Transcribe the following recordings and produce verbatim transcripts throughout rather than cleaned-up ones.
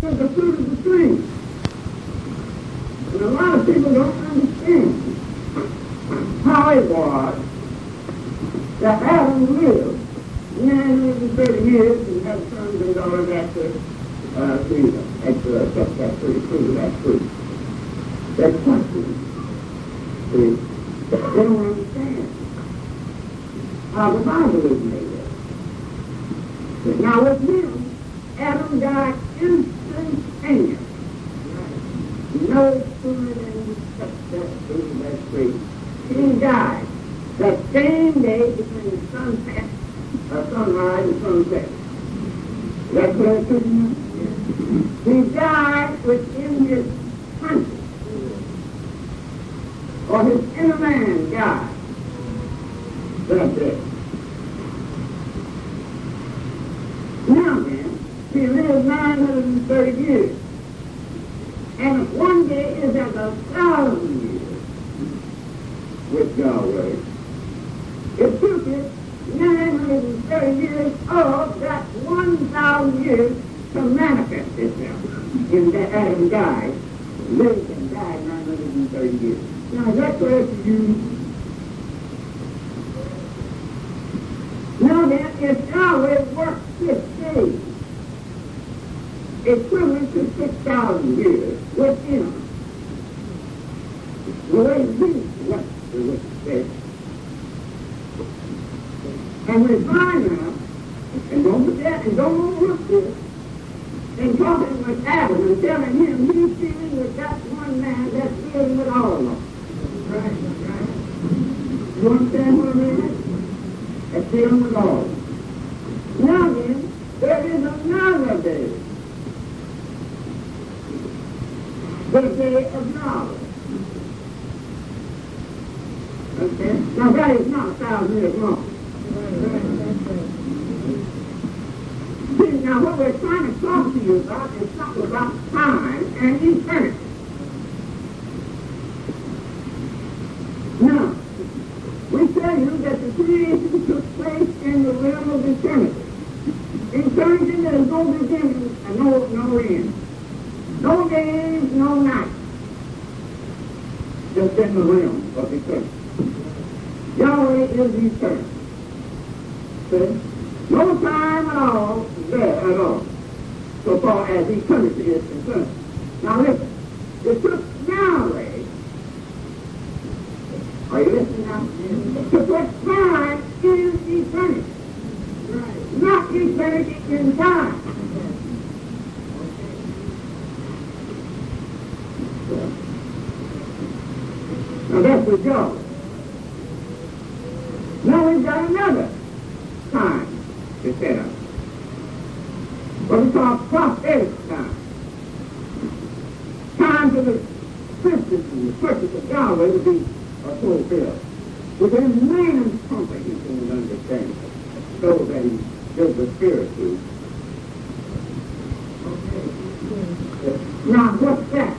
is the fruit of the tree. And a lot of people don't understand how it was that Adam lived nine hundred thirty years and had sons and daughters after uh, freedom, after uh, kept that free, free, that free. That's something. See, they don't understand how the Bible is made up. But now with him, Adam died instantaneous. No sooner than he touched that fruit, that free. He died that same day between the sunset, uh, sunrise and sunset. That's what it is. He died within his conscience. Or his inner man died. That's it. Now then, he lived nine hundred thirty years. And if one day is as a thousand years with Yahweh, it took it nine hundred thirty years of that one thousand years to manifest itself. In that Adam died, lived and died nine hundred thirty years. Now that's where to you. Now then, if Yahweh worked six days, equivalent to six thousand years within him, the way we left the wicked, and we find out, and don't forget, and don't overlook this, and talking with Adam and telling him he's dealing with that one man that's dealing with all of them. Right, right. You understand what I mean? That's dealing with all of them. Now then, there is another day. The day of knowledge. Okay? Now that is not a thousand years long. See, now what we're trying to talk to you about is something about time and eternity. Now, we tell you that the creation took place in the realm of eternity. Eternity, there is no beginning and no, no end. No days, no nights. Just in the realm of eternity. Yahweh is eternal. See? No time at all there at all, so far as eternity is concerned. Now listen, it took Yahweh, are you listening now? To put time in eternity. Right. Not eternity in time. Now that's the job. Now we've got another time to set up. What we call prophetic time. Time for the purpose and the purpose of Yahweh to be uh, fulfilled. Within man's comprehension and understanding. So that he gives the spirit to. Okay. Now what's that?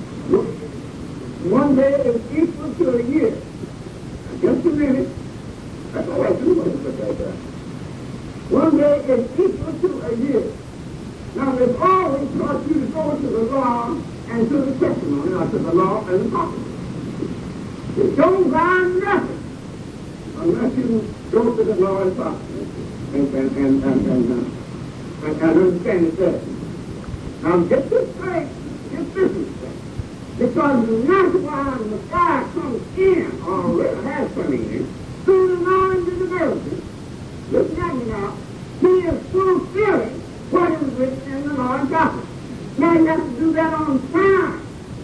One day is equal to a year. Now, just a minute. That's all I do want to put that down. One day is equal to a year. Now, they've always taught you to go to the law and to the testimony, or to the law and the prophets. You don't find nothing unless you go to the law and prophets and, and, and, and, and, uh, and, and understand it better. Now, get this straight. Get this straight. Because that's why the Messiah comes in, or really has come in, through the knowledge of the virgin. Listen at me now. He is fulfilling what is written in the law and prophets. Now you have to do that on time.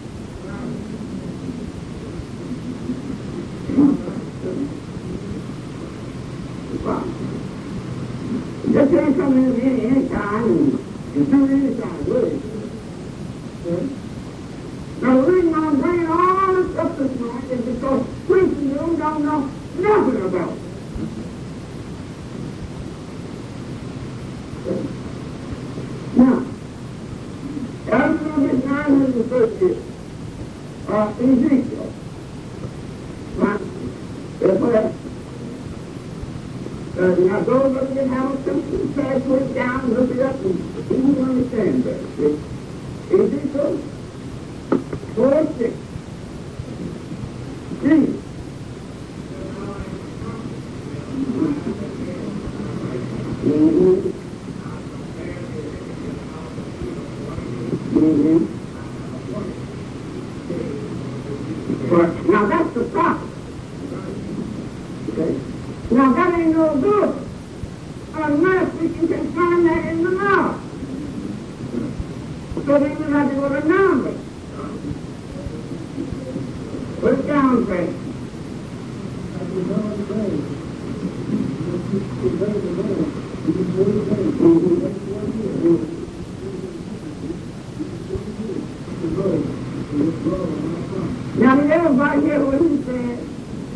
Just ain't coming in any, any time and, and do any time, really. Now the reason I'm bringing all this up this morning is because Christendom don't know nothing about it. Now, after this nine hundred thirty years, uh, Ezekiel, right, that's what uh, now go look at Hamilton, pass it down, look it up, and you will understand better. See? Mm-hmm. But now that's the problem. Okay. Now that ain't no good unless we can confirm that in the law. So then we have to go to numbers. Put it down, Frank. Now, did everybody hear what he said?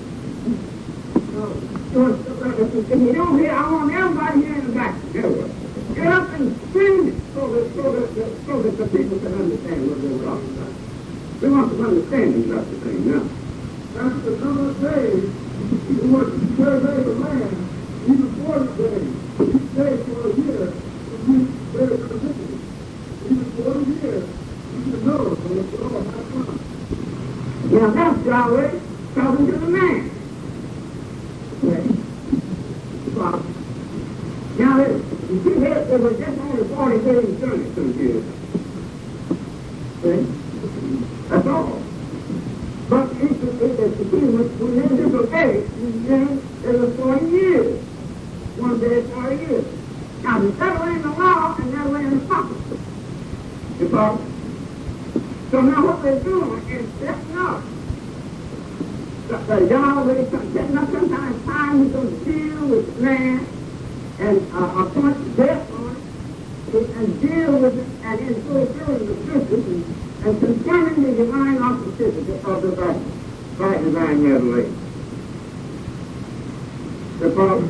If you don't hear, I want everybody here in the back to hear it. Get up and scream it so that, so that, so that the people can understand what they're talking about. We want to understand these other things now. After the number of days, you want to survey the land, even forty days. Each day for a year, you better predict it. Even forty years, you can know when it's all happening. Now that's Yahweh talking to the man. Okay. Well, now, you see here, there was just only forty days journey through here. Okay? That's all. But it's, it's, it's, it's, when they disobey, then there's forty years. One day is forty years. Now, the other in the law and the other in the prophecy. Because, so now what they're doing is setting up. The Yahweh, setting up sometimes time he's going to deal with man and uh, appoint death on it and deal with it and in fulfilling the scriptures and, and confirming the divine authenticity of the Bible by divine revelation. Because,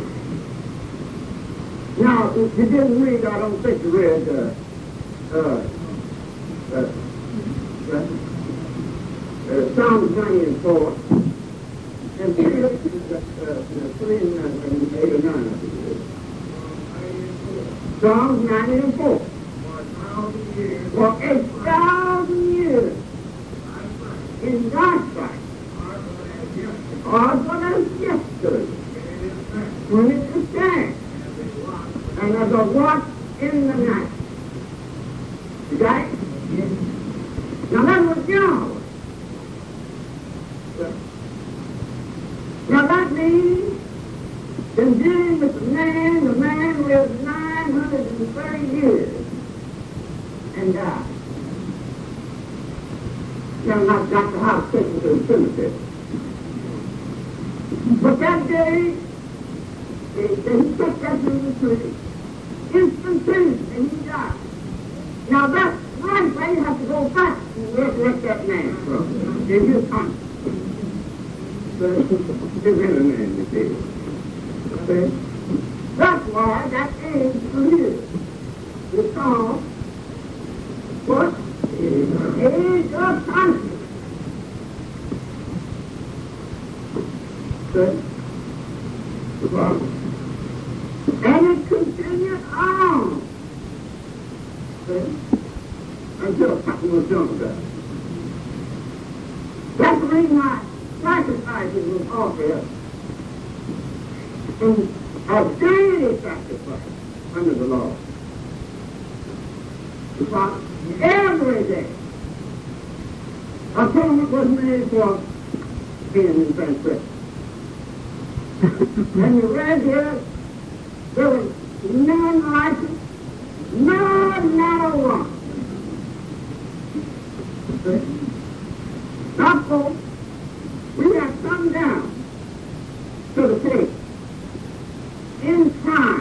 now, if you didn't read, I don't think you read uh, uh, uh, uh, uh, Psalm ninety-four. And three, uh, three and uh, eight or nine, I think it is. Psalms ninety-four. For a thousand years in God's sight are but as yesterday when it is stand and as a watch in the night. You got it? Now that was Yahweh. Now that means, in dealing with the man, the man lived nine hundred thirty years and died. Now not Doctor House taken to the cemetery. But that day, they, they took that to the tree, instantaneously, and he died. Now that's right where you have to go back and resurrect that man from. In his conscience. That's why that age is it's called what? Age of conscience. And it continued on until something was done with that. That's the reason why sacrifices was offered in a daily sacrifice under the law. Because every day atonement was made for sin and transgression. And you read here, there was none righteous, none, not a one. Now, folks, we have come down to the place in time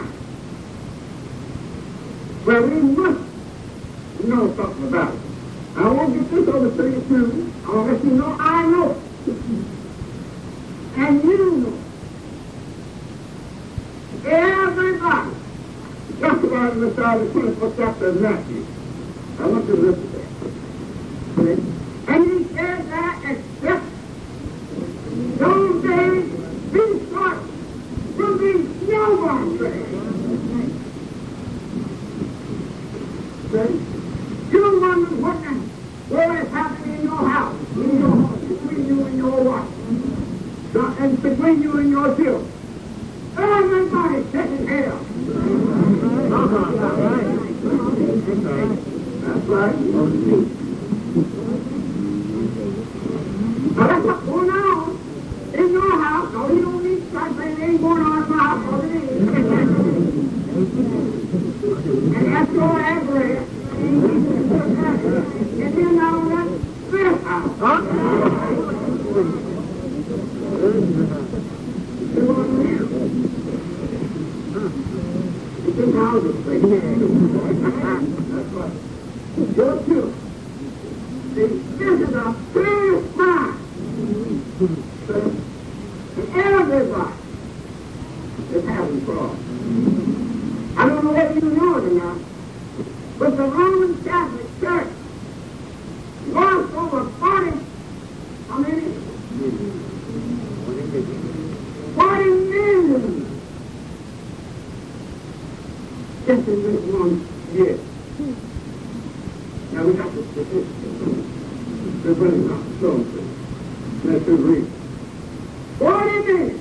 where we must know something about it. I won't get this over to you too. I want to let you know I know it. And you know it. Everybody. Just about in the start of the twenty-fourth chapter of Matthew. I want you to listen to that. And he said that except those days be short, will be no one day. You wonder what what is happening in your house, in your home, between you and your wife, and between you and your children. Everybody's taking hell. right. Now that's what's going on in your house. No, you don't need to start saying it ain't going on in my house, because it is. And that's your address. And then now that's this house. Huh? It's in houses, that's right. Go to. See, this is a serious crime. Everybody is having fraud. I don't know whether you know it or not, but the Roman Catholic Church lost over forty, how many? forty million just in this one year. Now we got the statistics. They're running out of stones. Let's read. forty million.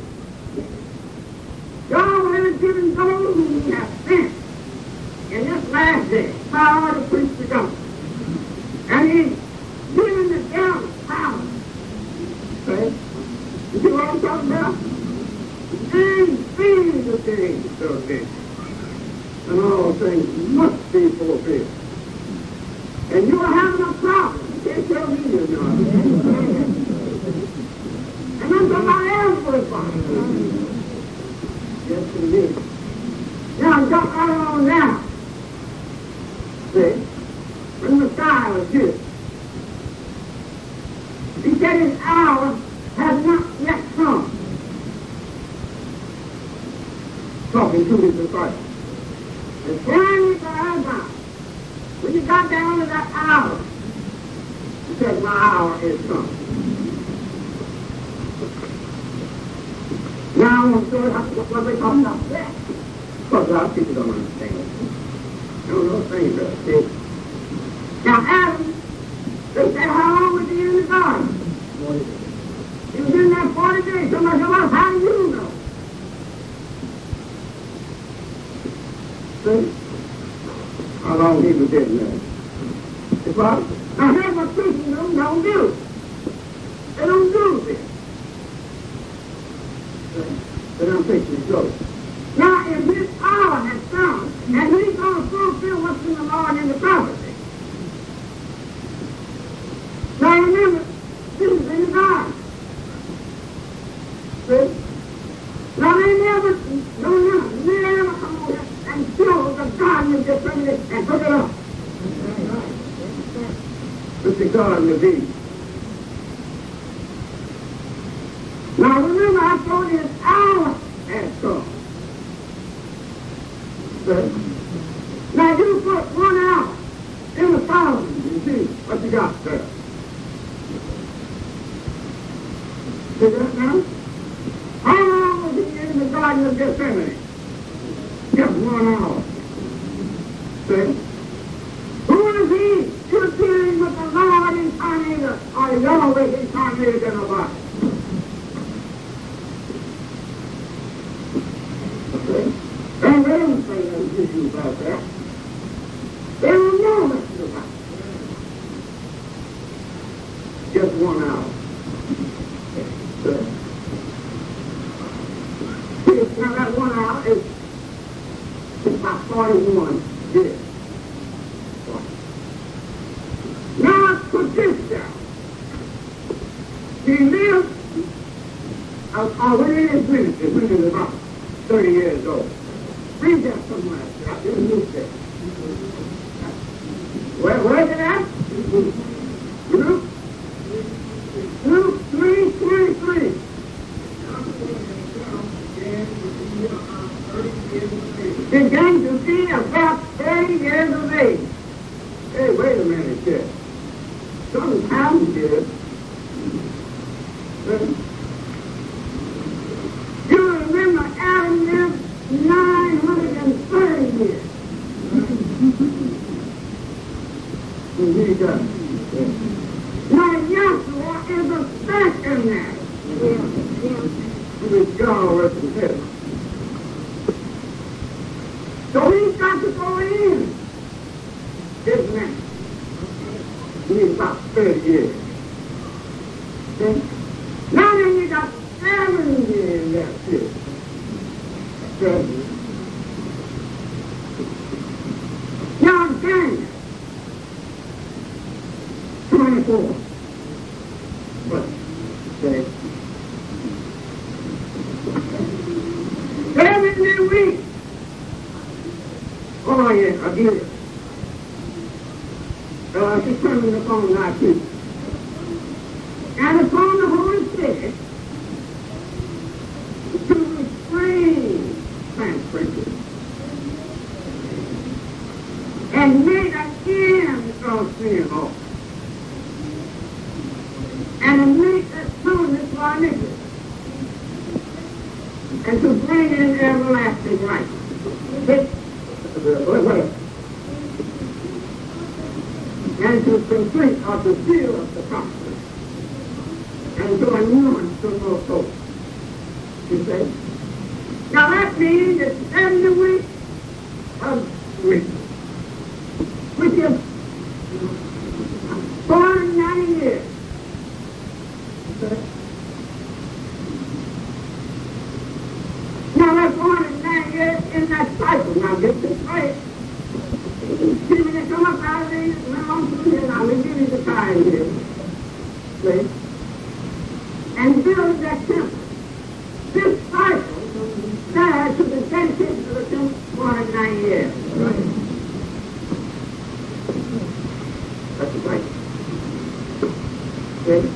God has given those who have sent in this last day power to preach the gospel. And He's given the devil power. Okay? You see what I'm talking about? And feeding the things so big. And all things must be fulfilled. And you are having a problem. You can't tell me you're not. And I'm talking about everybody. Yes, indeed. Now, jump right on now. See, when the Messiah was here, He said His hour has not yet come. Talking to His disciples. And finally, the eyes out. When you got down to that hour, He said, my hour is come. Now I want to show you what they talk about that. Because a lot of people don't understand it. They don't know things that see. Now Adam, they said, how long was he in the garden? forty days. He was in there forty days. Somebody said, well, how do you know? See? How long he was in there. It's right. Now here's what Christendom don't do. They don't do this. But I'm fixing to go. Now, if His hour has come, and He's going to fulfill what's in the law and in the prophecy. Now, remember, this is in the garden. See? Now, they never, no, no, never come over and show the garden of Gethsemane and put it up. It's the garden of Eden. Now remember, I told you His hour has come. See? Now you put one hour in a thousand, you see what you got there. See that now? How long was He in the Garden of Gethsemane? Just one hour. See? Who is He? You're dealing with the Lord incarnated, or Yahweh incarnated in a body. And they don't say no issue about that. They don't know nothing about it. Just one hour. See, now that one hour is about forty-one years. Now let's put this down. He lived, uh, uh, when he is ministry, when he was about thirty years old. Read that somewhere. I didn't look there. Where, where's it at? Luke? Luke three twenty-three. Began to be about thirty years of age. Hey, wait a minute, kid. Something happened here. You remember Adam lived nine hundred thirty years. He does. Now Yahshua is a second man. Who is God with his head. So he's got to go in. His man. thirty years. See? Now then you got seven years left here. See? Now Daniel, twenty-four. But, see? Every week. Oh, yeah, again. Uh, determined upon thy people. And upon the Holy Spirit to restrain transgression and make an end of sin also, and to make atonement for our iniquity, and to bring in everlasting life. This, and to complete or to seal of the promise, and to anoint the more soul. You see? Now that means that seventy weeks of weeks, which is four hundred ninety years. You see? Now that's four hundred ninety years in that cycle. Now get this right. See, when they come up out of these, went on through here, now we give you the time here. See? And build that temple. This cycle died to the dedication of the temple for four hundred ninety years. Right. That's right. See?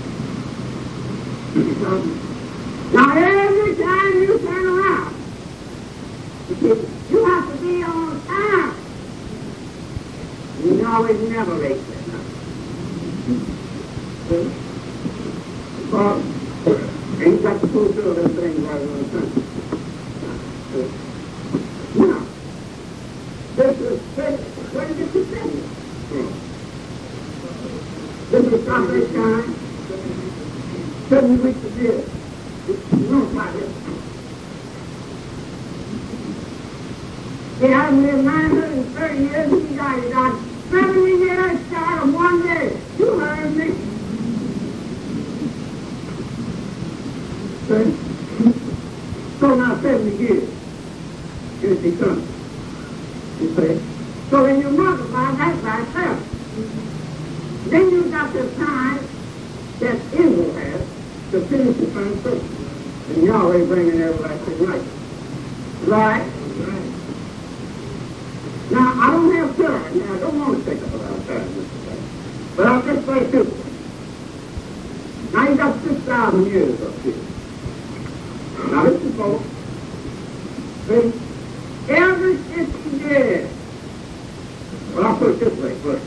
Now every time you turn around, you see, you have to be on time. You know it's never late that night. See? Because ain't got to fulfill them things right on the time. Now, this is when did you say it? This is Sunday time. Seven weeks a year. You know about it. See, I've lived nine hundred thirty years, and he died, he died seventy years short of one day. You heard me. See? So now seventy years is eternal. You see? So when you multiply that by itself, then you got the time that Israel has to finish the translation. And Yahweh bringing everlasting life. Right? Right. Now, I don't have time. Now, I don't want to take up a lot of time. But I'll just say this. Now, you got six thousand years up here. Now, this is folks. See? Every fifty years. Well, I'll put it this way first.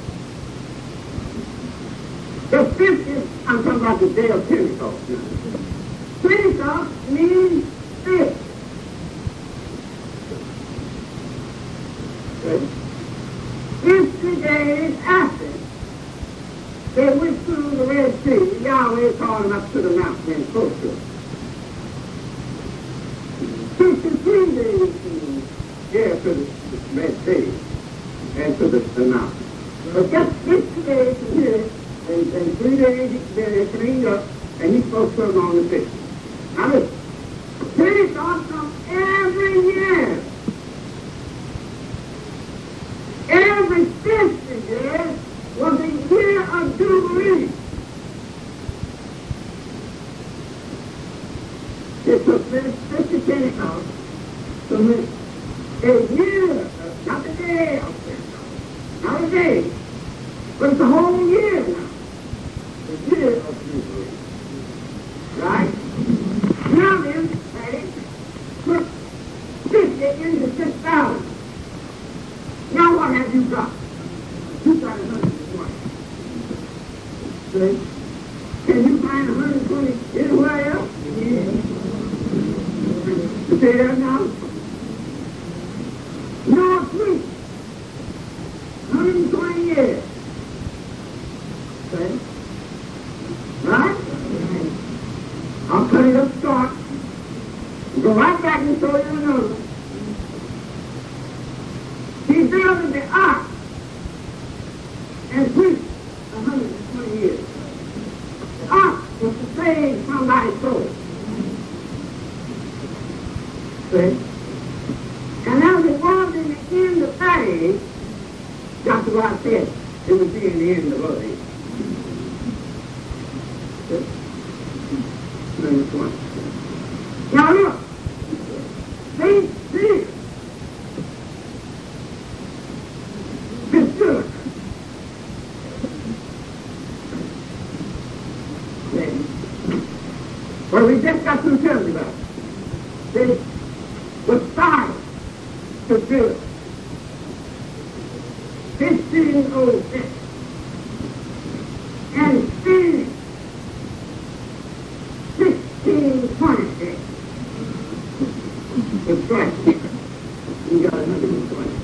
The fiftieth, I'm talking about the day of Pentecost now. Pentecost means fifty. Fifty days after they went through the Red Sea, Yahweh called them up to the mountain and spoke to them. Fifty-three days here to the Red Sea and to the, the mountain. But just fifty days from here, and, and three days they cleaned up, and he spoke to them on the sea. Now listen, Pentecost comes every year. Every fifty years was a year of Jubilee. It took fifty Pentecost to make a year, not a day of Pentecost, not a day, but it's a whole year now. The year of Jubilee. Right? Now then, hey, put fifty into six thousand. Now what have you got? You got one hundred twenty. See? Can you find one hundred twenty anywhere else? Yeah. You see that now? North Creek. one hundred twenty years. See? Right? I'll cut it up short. Go right back and show you another one. He built the ark and preached one hundred twenty years. plague from thy soul. See? And as it was in the end of days, just what I said, it would be in the end of days. Now look, see, see, this good. Well, we just got through telling you about it. See, was started to build fifteen oh six and finished sixteen twenty-six. It's right. You got another twenty.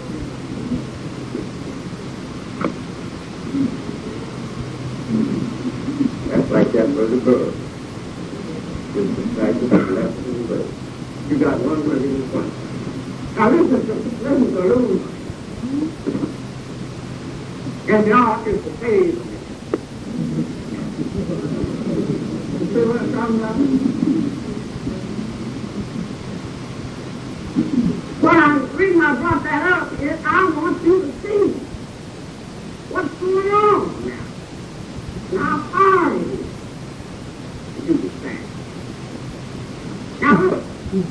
That's like that bird bird. It's the fact that the left of the bird. You got one hundred twenty. Now listen to listen to Lou. And the ark is the phase of it. You see what I'm talking about? Well, the reason I brought that up is I want you to see what's going on now. Now, how are you? You understand? Now, look.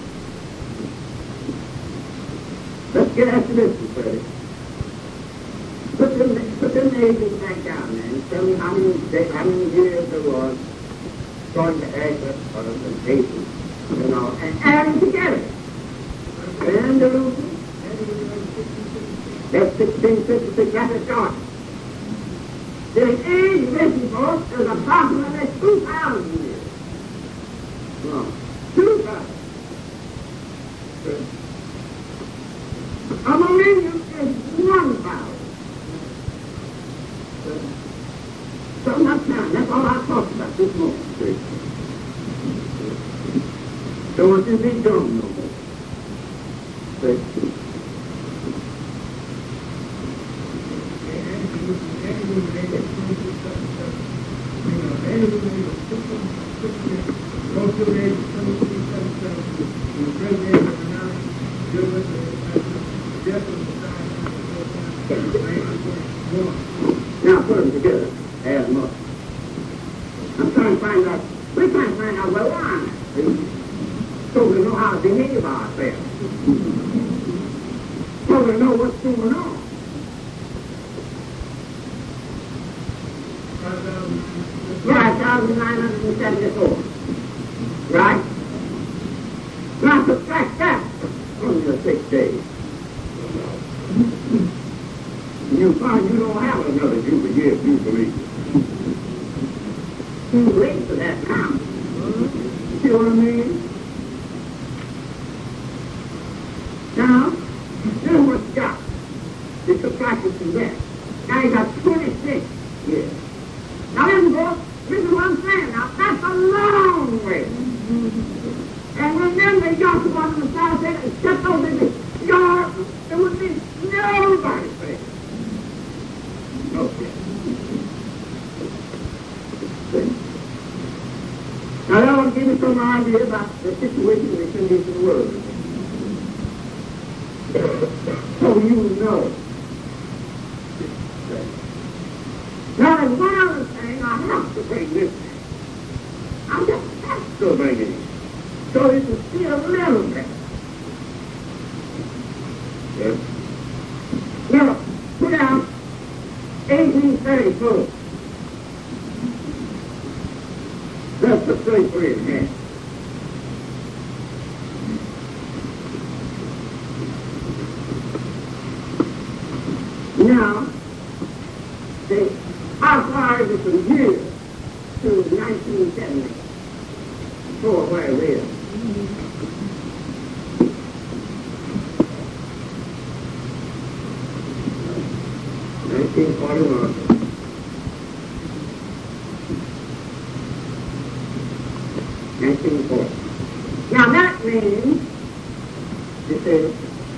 Let's get after this one, Freddie. Put them, put them ages back down there and tell me how many, days, how many years there was going to Exodus or the Patience, you know, and add them together. And the Luther, that's sixteen fifty-six, that's a short. The age written for is approximately two thousand years. No, two thousand. A millennium is one thousand. So much time. That's all I talked about this morning. Don't want you to be dumb no more. See? Now put them together, add them up. I'm trying to find out, we're trying to find out where we're on, so we know how to behave ourselves. So we know what's going on. Right, one thousand nine hundred seventy-four. Right? Now subtract that from your six days. You find you don't have another Jubilee year, Jubilee. Too late for that now. See what I mean? Now, this is what you got. You subtract it from that. Now you got twenty-six years. Now listen, boys, this is what I'm saying. Now that's a long way. And remember, Joshua on the south said, except over the yard, there would be nobody there. Okay. Now that will give you some idea about the situation and the condition of the world. So you know. Now there's one other thing I have to bring with me. I just have to bring it in. So you can see a little bit. Yes. Now, put out eighteen thirty-four. That's the thirty-three and a half. Now, see, how far is it from here to nineteen seventy? For where it is. nineteen forty-one. nineteen forty. Now that means, you see,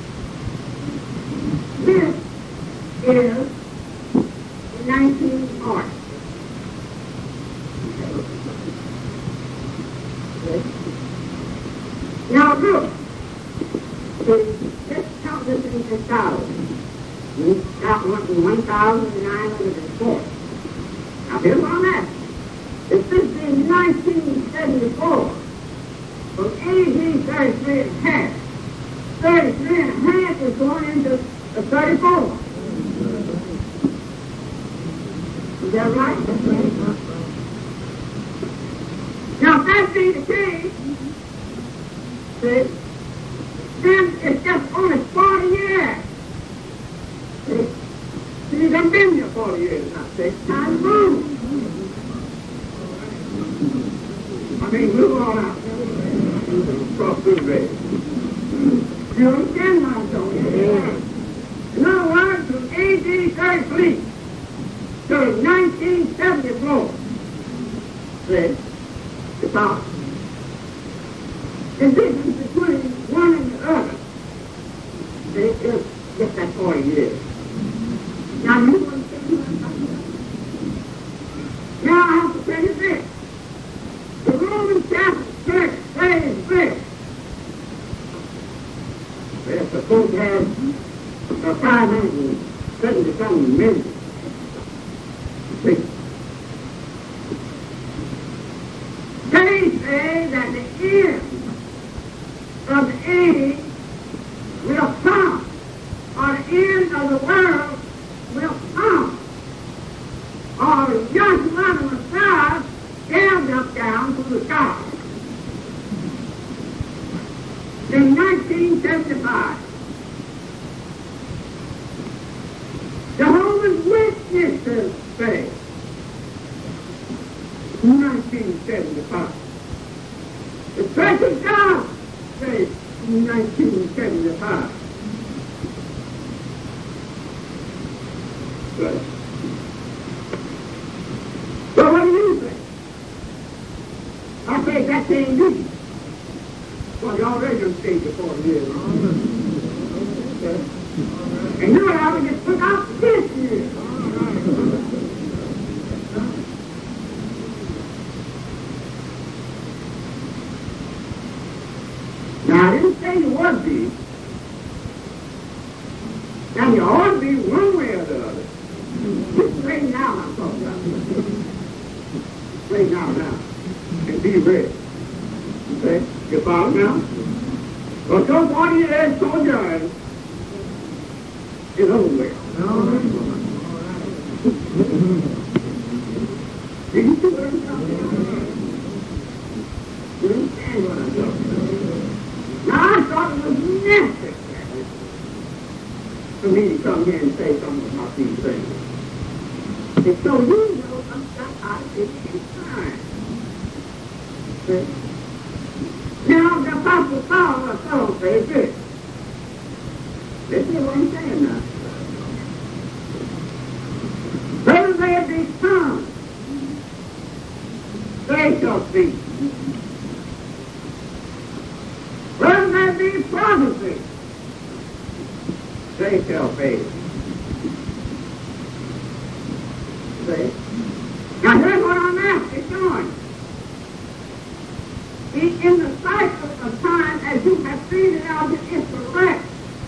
this is nineteen forty. in one thousand nine hundred four. Now here's what I'm asking. If this is nineteen seventy-four, from A D thirty-three and a half, thirty-three and a half is going into the thirty-four. Is that right? Now, if that be the case, see, then it's just only forty years. See, see they've been here forty years now, see, time to move. I mean, move on out. Cross through there. You understand what I'm talking about? In other words, from A D thirty-three to nineteen seventy-four, see, because the difference between one and the other, see, is just that forty years. Now, you understand what I'm talking about? Now, I have to tell you this. The Roman Catholic Church says this. They're supposed to have uh, five hundred seventy-something million. See? They say that the end of the age will come, or the end of the world will come, or the judgment of the Messiah scaled up down to the sky. In nineteen seventy-five, Jehovah's Witnesses say, nineteen seventy-five. The Church of God says nineteen seventy-five. Right. So what do you think? I say that can't be. Well, you already done stayed for forty years. Okay. And you and I will get took out this year. Now, I didn't say you would be. Now, you ought to be one way or the other. Just straighten out, I'm talking about. Straighten out now. And be ready. Okay? You follow now? Well, so forty years sojourn is over with. Did you see what I'm talking about? You understand what I'm talking about? Now, I thought it was necessary for me to come here and say something about these things. And so you know some stuff I did in time. See? Now, the Apostle Paul was so very good. Listen to what I'm saying now. Whether there be tongues, they shall speak. Whether there be prophecy, they shall fail. See? Now, here's what I'm asking, showing. In the cycle of time, as you have seen it out, it is correct.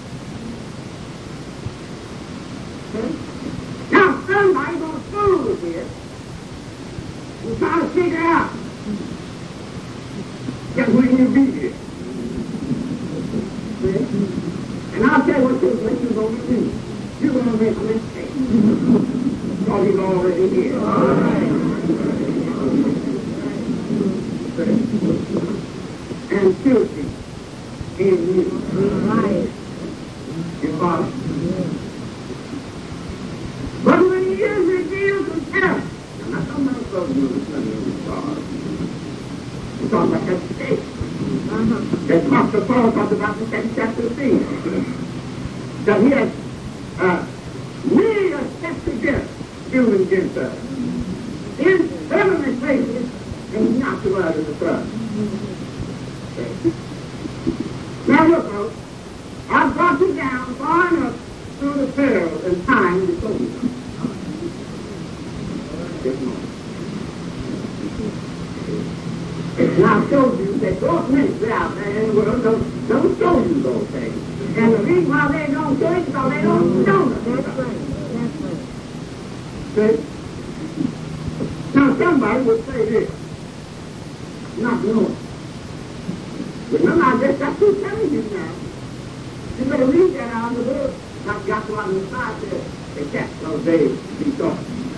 Okay? Now, somebody's going to fool with this and try to figure out just when you be here. See? And I'll tell you what, you, what you're going to do. You're going to make a mistake. Because he's already here. All right. And filthy in you. Right. You follow? But when he is revealed to heaven, I'm not talking about something you I'm talking about that state. Uh-huh. That Apostle Paul talked about in the second chapter of things. That he has uh, made us set together, Jews and Gentiles, in heavenly places, and not to us in the front. Okay. Now look, folks, I've brought you down far enough through the perils and time before you. And I've showed you that those ministers out there in the world don't, don't show you those things. And the reason why they don't show it is because they don't know them. See? Now somebody would say this. Not knowing. Remember, I just got through telling you now. You better read that out of the book. Not got to on the side there. They kept those days to be taught.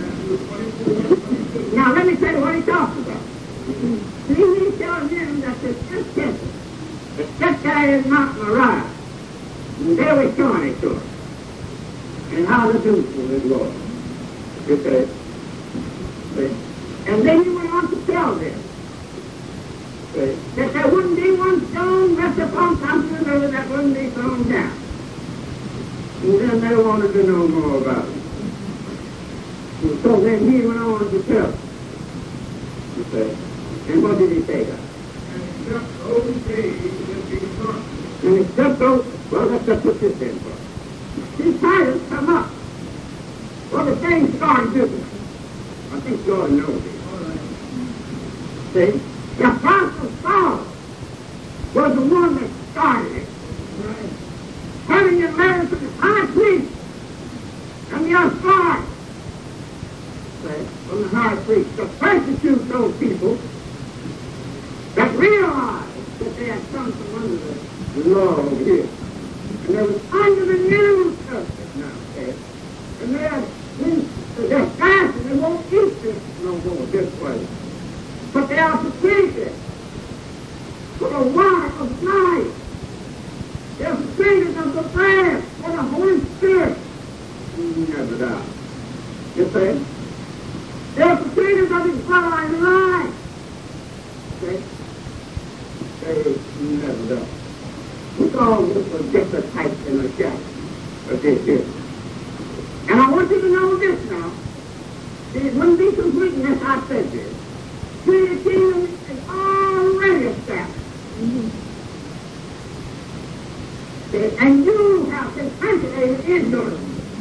Now let me tell you what he talks about. See, he's telling them that the fifth temple, the set there is Mount Moriah. And there we're showing it to us. And how to do for his Lord. You see? See? And then he went on to tell them see? That there wouldn't be one stone left upon top of the river that wouldn't be thrown down. And then they wanted to know more about it. And so then he went on to tell them. You see? And what did he say that? And just those days will be gone. And it's just those, well, let's just put this in first. These titles come up. Well, the thing started business. I think you ought to know this. See? The Apostle Saul was the one that started it. Right. Having a letter to the high priest and the authority from the high priest to persecute those people that realized that they had come from under the law over here. And they was under the new covenant now, okay? And they had been, they're fasting, they won't eat this no more this way. But they are secreted for the water of life. They are secreted of the bread for the Holy Spirit. Never die. You see? They are secreted of His blood and life. See? They never die. We all this was just a type in a shadow of this here. And I want you to know this now. See, it wouldn't be complete unless I said this. See, the kingdom is already established. Mm-hmm. See, and you have differentiated Israel.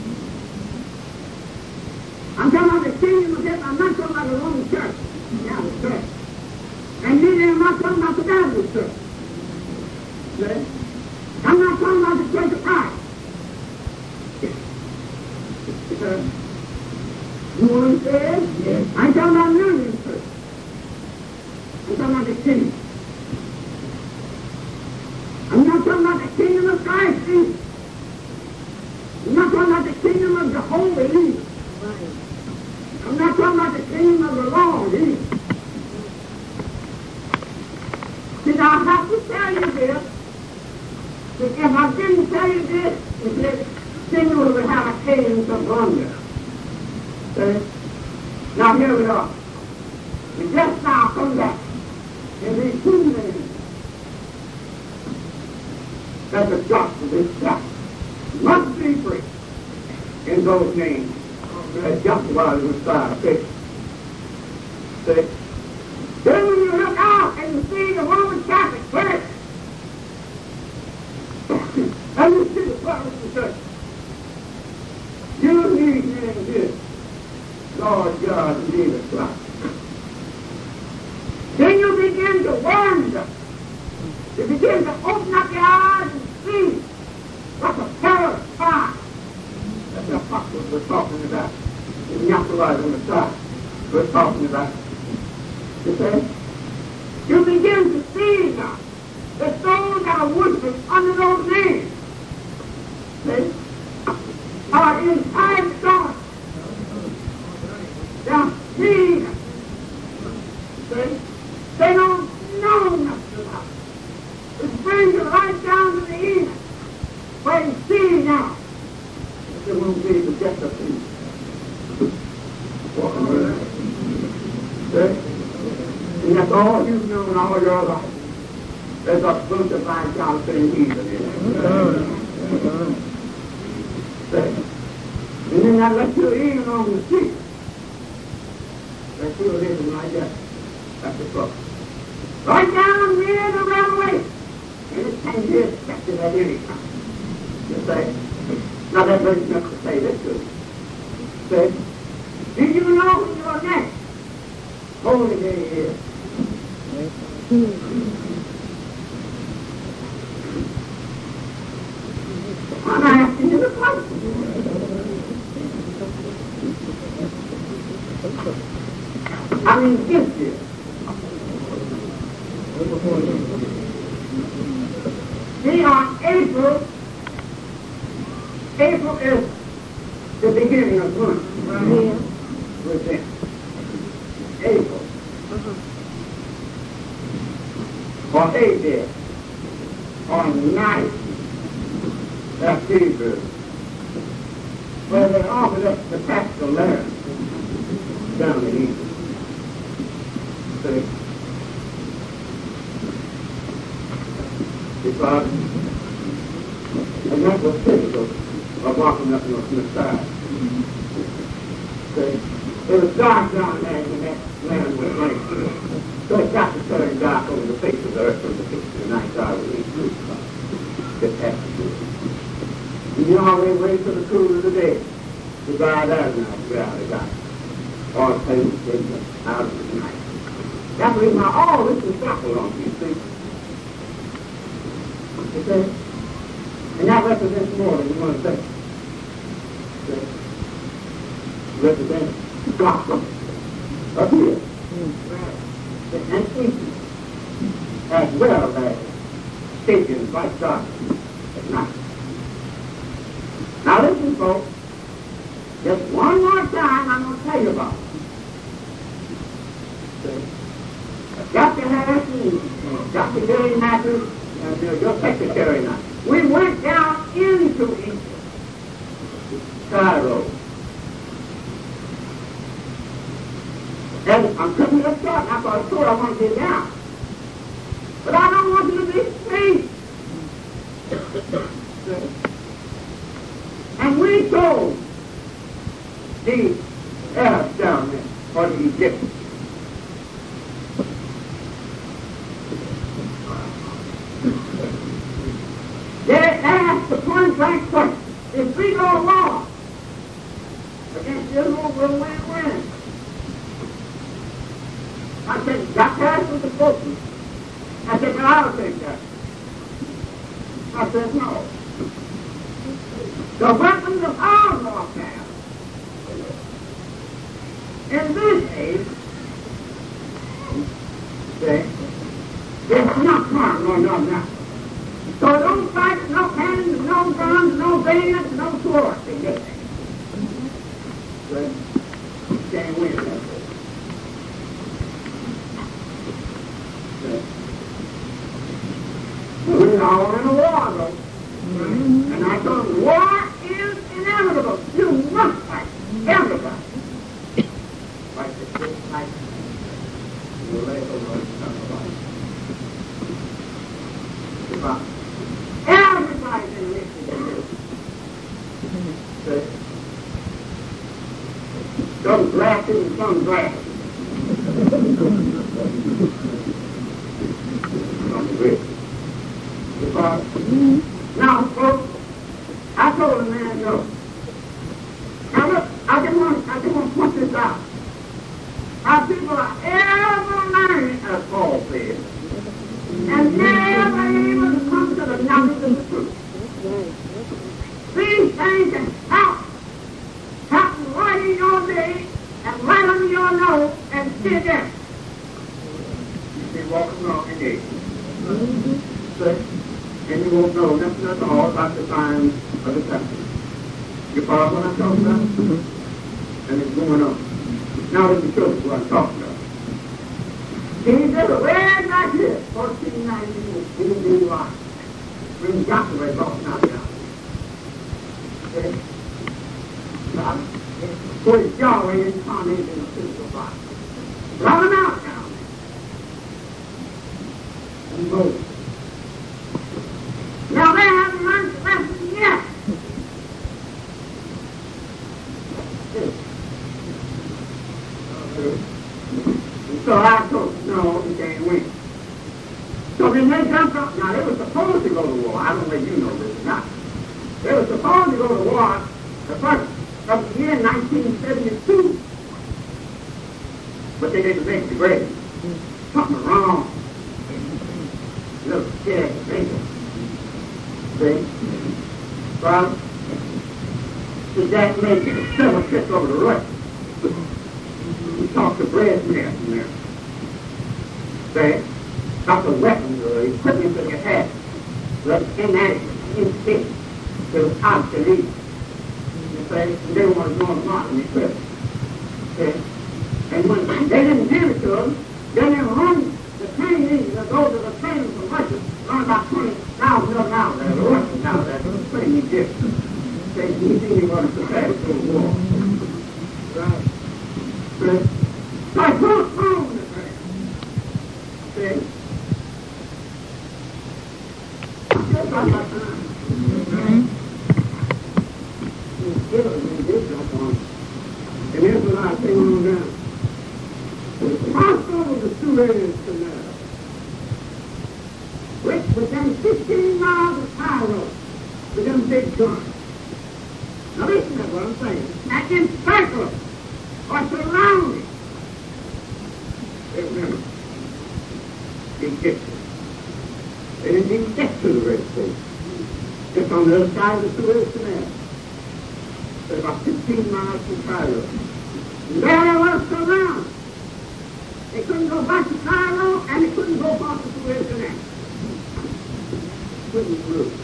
I'm talking about the kingdom of heaven. I'm not talking about the Roman church. Yeah, the church. And neither am I talking about the Baptist church. See? I'm not talking about the church of Christ. Because you understand? Yes. I'm talking about million church. I'm talking about the kingdom. I'm not talking about the kingdom of Christ either. I'm not talking about the kingdom of Jehovah either. I'm not talking about the kingdom of the Lord either. See, now I have to tell you this. If I didn't tell you this, it's that Samuel would have a cadence of wonder. See? Now here we are. We just now come back. And these two names that the gospel is just must be preached in those names. That's just what the Messiah fixed. See? Then when you look out and you see the Roman Catholic Church, and you see the Protestant church, you need in this, Lord God and Jesus Christ. Then you begin to wonder. You begin to open up your eyes and see what the terror fire that the apostles were talking about. And Yahweh on the side we're talking about. You see? You begin to see now that those that are worshiping under those names, see, are in time dark. They are seeing it. See? They don't know nothing about it. It brings it right down to the east, where you see now that there won't be the death of peace. See? And that's all you've known all your life. There's a crucified counterfeit heathen in it. See? And then I let you in on the street. Let you living like that. That's the book. Right down near the railway. And it can be expected at any time. You see? Now that brings me up to say this to you. See? Did you know who your next holy day is? I'm asking you the question. I mean this year. See, on April, April is the beginning of month. Right here. With them. April. Uh-huh. Or April. On night. That's Hebrew. Where they offered up the tax of land down in Egypt. See? Because, and that was typical of walking up on the side. See? It was dark down there in that land was light. So it got to turn dark over the face of the earth from the face of the night God would eat fruit. Just had to do it. And you always wait for the cool of the day to dry that now to get out of God. All things get out of the night. That's the reason why all this is stuck along you, see? You see? And that represents more than you want to say. See? Represents gospel up here. And eating as well as Satan's like darkness at night. Now listen, folks. Just one more time I'm going to tell you about it. See? Doctor Harris and Doctor Jerry Matthews and your secretary now. We went down into Egypt, Cairo. And I'm coming up short, and I thought, sure, I want to get down. But I don't want you to be free. And we told the Arabs down there, or the Egyptians, they asked the point blank question, if we go along against Israel, will we win? I said, Doctor Harris was the spokesman. I said, well, I'll take that. I said, no. The weapons of our warfare in this age, see, it's not harm nor no nothing. So don't fight, no cannons, no guns, no bayonets, no swords in this age. See? You can't win that way. We're all in a war, though. Mm-hmm. And I told them, war is inevitable. You must fight. Everybody. Fight the good fight. You lay over and talk about it. Everybody's in Michigan. Some blasted and some blasted. Some great. Because, now, folks, I told the man, no. Now, look, I just want, I just want to point this out. Our people are ever learning, as Paul said, and never able to come to the knowledge of the truth. These things can happen, happen right in your day, and right under your nose, and still there. You see, walking along in there. See? And you won't know nothing at all about the signs of the Testament. You follow what I'm talking about? Mm-hmm. And it's going on. Now let me show you what I'm talking about. See, there's a way back here, fourteen nineteen, in the line. When Joshua brought down down. Okay? Now, of course, Yahweh is incarnated in a physical body. Brought him out down there. And Moses. Now they haven't learned the lesson yet. And so I told them, no, you can't win. So then they jumped up. Now they were supposed to go to war. I don't know if you know this or not. They were supposed to go to war the first of the year nineteen seventy-two. But they didn't make the grade. Something wrong. Little scared thinking. See? Well, see, that made several trips over the road. talk to Bredsmith in there. Say, talk of weapons or equipment that you had. But inadequate, insufficient. It was obsolete. You say, and they weren't going to modern equipment. See? And when they didn't give it to them, then they run the trainees that go to the training for Russia, run about twenty thousand of them out there, the Russians out there, the training different. They you think you're going to prepare for the war. Right? See? So I brought home the thing. See? Just like my time. Mm-hmm. And here's what I think on down. Crossed over the Suez Canal, which within fifteen miles of Cairo, with them big guns. Now listen to what I'm saying. And encircle or surround it. Remember, Egyptians. They didn't even get to the Red Sea. Just on the other side of the Suez Canal. They're about fifteen miles from Cairo. And there they were surrounded. They couldn't go back to Cairo, and they couldn't go back to Suez Canal. Couldn't move.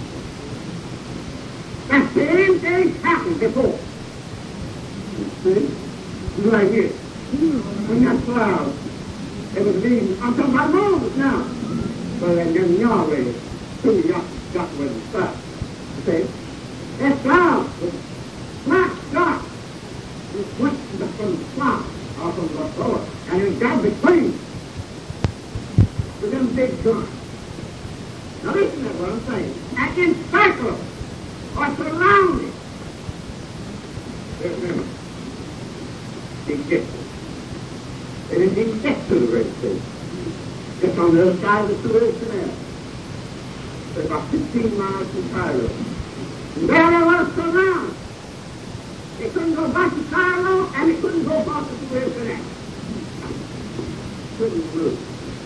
That same thing happened before. See? Like here. When that cloud, it was leaving. I'm talking about Moses now. But then Yahweh, two got, got where it stopped. See? That cloud was black, dark. It went from the cloud, or from the floor, and it got between with them big guns. Now listen to what I'm saying. And encircle or surround it. Remember, Egyptians. They didn't even get to the Red Sea. Just on the other side of the Suez Canal. They're about fifteen miles from Cairo. And there they were surrounded. They couldn't go back to Cairo, and they couldn't go back to Suez Canal. Couldn't move.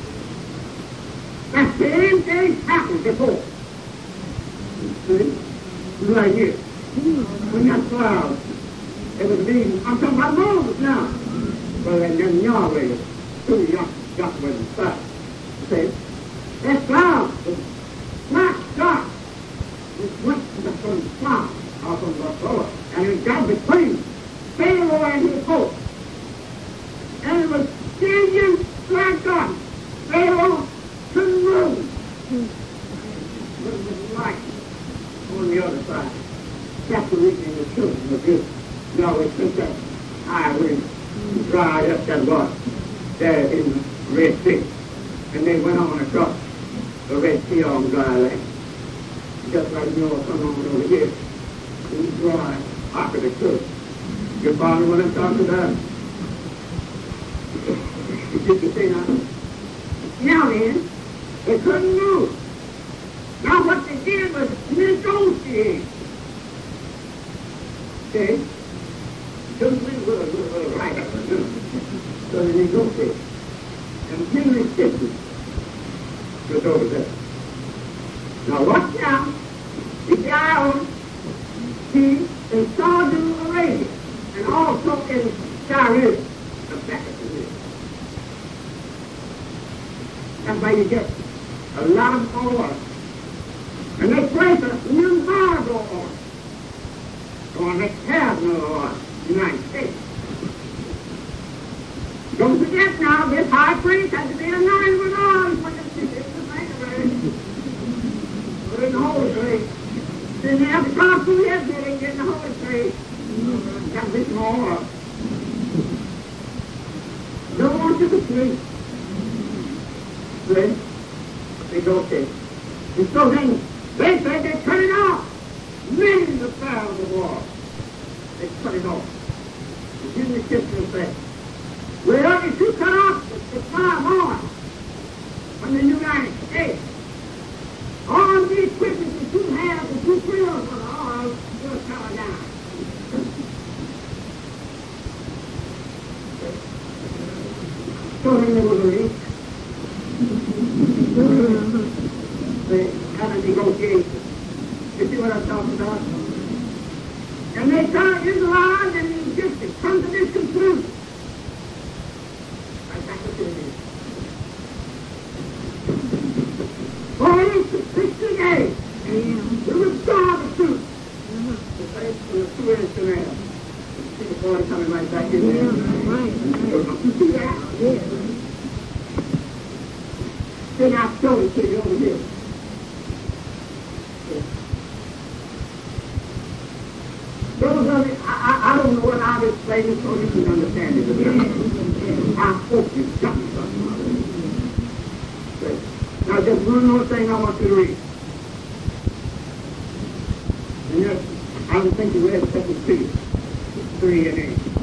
That same thing happened before. See? Right here. When that cloud, it was leaving. I'm talking about Moses now. Well, and then Yahweh, two got, got where it stopped. See? That cloud was black, dark. It went from the cloud, or from the floor, and it got between Pharaoh and his host. And it was stinging like God. Pharaoh couldn't move. But it was light on the other side. Separating the children of Israel. Yahweh took that highway, dried up that water there in the Red Sea. And they went on across the Red Sea on dry land. Just like you all come on over here. It's dry, after the coast. You follow what I'm talking about? Did you see that? Now then, they couldn't move. Now what they did was negotiate. See? Couldn't move with a little right up and down. So they negotiated. And Henry Kissinger was over there. Now watch out. The guy on see in Saudi Arabia and also in Syria, the second to this. That's why you get a lot of oil. And they place an embargo on it. Or they have no oil in the United States. Don't forget now, this high priest had to be aligned with oil when it's in the sanctuary. Put in the Holy Place. Then they have to come through here, they didn't get in the Holy Place. Got this more oil. Don't want you to sleep. Then they go okay. And so then they say they cut it off. Millions of barrels of oil. They cut it off. And Henry Kissinger said, well, if you cut off the supply of oil from the United States, all the equipment that you have, that you build for the oil, will cover down. So then they will reach. They have a negotiation. You see what I'm talking about? And they tell Israel and the Egyptians come to this conclusion. right back in there. Yeah, right, You see that? right. Yeah. Then I show it to you over here. Those of it, I, I, I don't know what I've explained so you can understand it. I hope you got something out of it. Now just one more thing I want you to read. And yes, I don't think you read Second Peter three and eight.